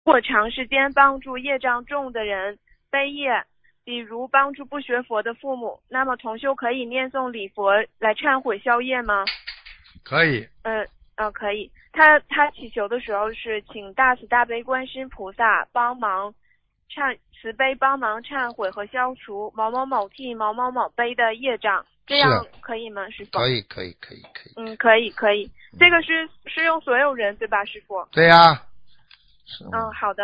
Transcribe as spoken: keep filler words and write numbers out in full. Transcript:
如果长时间帮助业障重的人背业，比如帮助不学佛的父母，那么同修可以念诵礼佛来忏悔消业吗？ 可以。 嗯、呃，呃，可以。他他祈求的时候是请大慈大悲观世音菩萨帮忙忏慈悲帮忙忏悔和消除某某某替某某某背的业障，这样可以吗？师傅？ 可以可以可以可以。 嗯，可以可以。这个是适用所有人对吧，师傅？ 对呀、啊。 嗯，好的。